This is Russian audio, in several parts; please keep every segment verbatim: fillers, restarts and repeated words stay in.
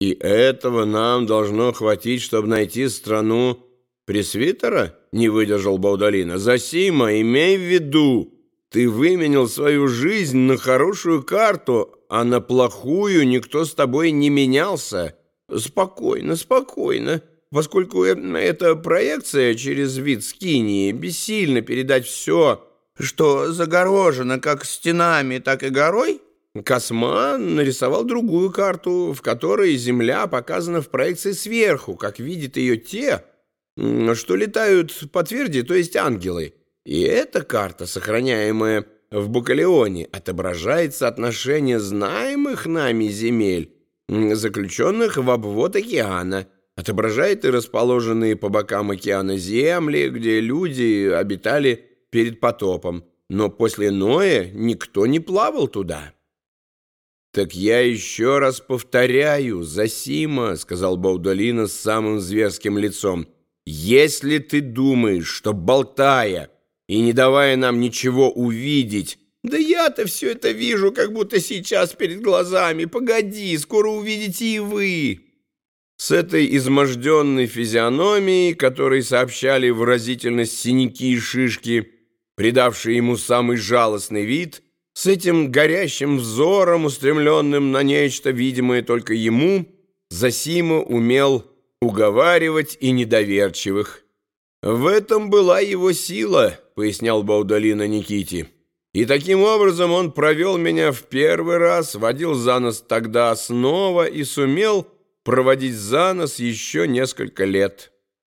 И этого нам должно хватить, чтобы найти страну пресвитера? Не выдержал Баудолино. Зосима, имей в виду, ты выменял свою жизнь на хорошую карту, а на плохую никто с тобой не менялся. Спокойно, спокойно. Поскольку эта проекция через вид скинии бессильно передать все, что загорожено как стенами, так и горой, Косман нарисовал другую карту, в которой Земля показана в проекции сверху, как видят ее те, что летают по тверди, то есть ангелы. И эта карта, сохраняемая в Бакалеоне, отображает соотношение знаемых нами земель, заключенных в обвод океана, отображает и расположенные по бокам океана земли, где люди обитали перед потопом, но после Ноя никто не плавал туда. «Так я еще раз повторяю, Зосима, — сказал Баудолино с самым зверским лицом, — если ты думаешь, что, болтая и не давая нам ничего увидеть, да я-то все это вижу, как будто сейчас перед глазами, погоди, скоро увидите и вы». С этой изможденной физиономией, которой сообщали выразительность синяки и шишки, придавшие ему самый жалостный вид, с этим горящим взором, устремленным на нечто, видимое только ему, Зосима умел уговаривать и недоверчивых. «В этом была его сила», — пояснял Баудолино Никите. «И таким образом он провел меня в первый раз, водил за нос тогда снова и сумел проводить за нос еще несколько лет».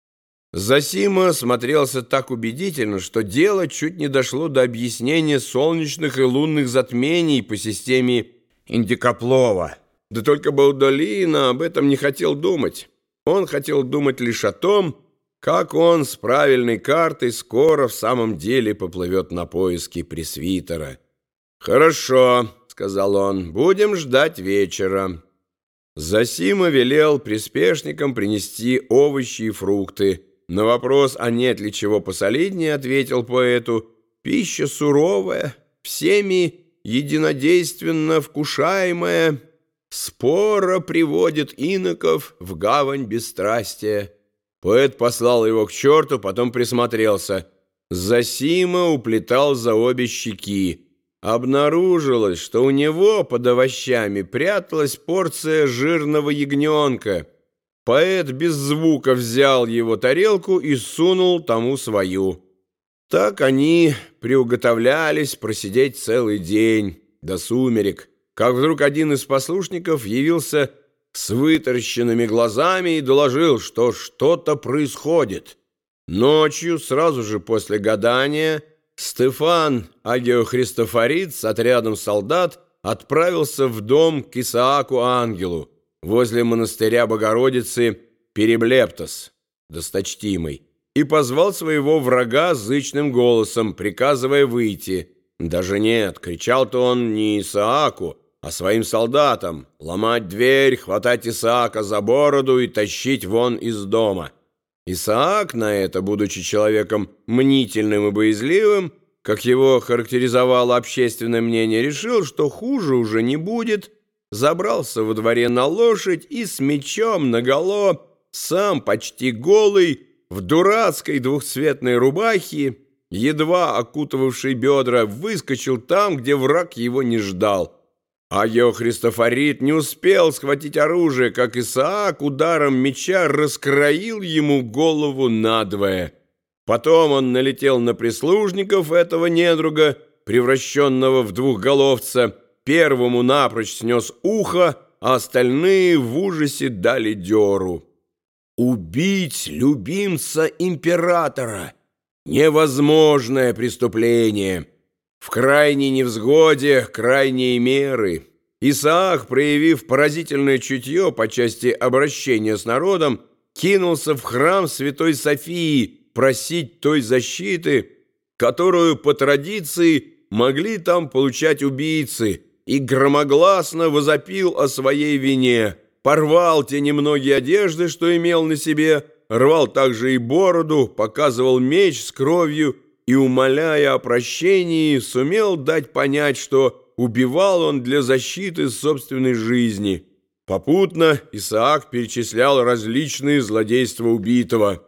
Зосима смотрелся так убедительно, что дело чуть не дошло до объяснения солнечных и лунных затмений по системе Индикоплова. Да только Баудолино об этом не хотел думать. Он хотел думать лишь о том, как он с правильной картой скоро в самом деле поплывет на поиски пресвитера. «Хорошо», — сказал он, — «будем ждать вечера». Зосима велел приспешникам принести овощи и фрукты. На вопрос, а нет ли чего посолиднее, ответил поэту: «Пища суровая, всеми единодейственно вкушаемая, споро приводит иноков в гавань бесстрастия». Поэт послал его к черту, потом присмотрелся. Зосима уплетал за обе щеки. Обнаружилось, что у него под овощами пряталась порция жирного ягненка. Поэт без звука взял его тарелку и сунул тому свою. Так они приуготовлялись просидеть целый день, до сумерек, как вдруг один из послушников явился с вытаращенными глазами и доложил, что что-то происходит. Ночью, сразу же после гадания, Стефан Агеохристофорит с отрядом солдат отправился в дом к Исааку-ангелу возле монастыря Богородицы Переблептос, досточтимый, и позвал своего врага зычным голосом, приказывая выйти. Даже нет, кричал-то он не Исааку, а своим солдатам: ломать дверь, хватать Исаака за бороду и тащить вон из дома. Исаак на это, будучи человеком мнительным и боязливым, как его характеризовало общественное мнение, решил, что хуже уже не будет, забрался во дворе на лошадь и с мечом наголо, сам почти голый, в дурацкой двухцветной рубахе, едва окутывавшей бедра, выскочил там, где враг его не ждал. Агеохристофорит не успел схватить оружие, как Исаак ударом меча раскроил ему голову надвое. Потом он налетел на прислужников этого недруга, превращенного в двухголовца. Первому напрочь снес ухо, а остальные в ужасе дали дёру. Убить любимца императора — невозможное преступление. В крайней невзгоде крайние меры. Исаак, проявив поразительное чутье по части обращения с народом, кинулся в храм Святой Софии просить той защиты, которую по традиции могли там получать убийцы, и громогласно возопил о своей вине, порвал те немногие одежды, что имел на себе, рвал также и бороду, показывал меч с кровью и, умоляя о прощении, сумел дать понять, что убивал он для защиты собственной жизни. Попутно Исаак перечислял различные злодейства убитого.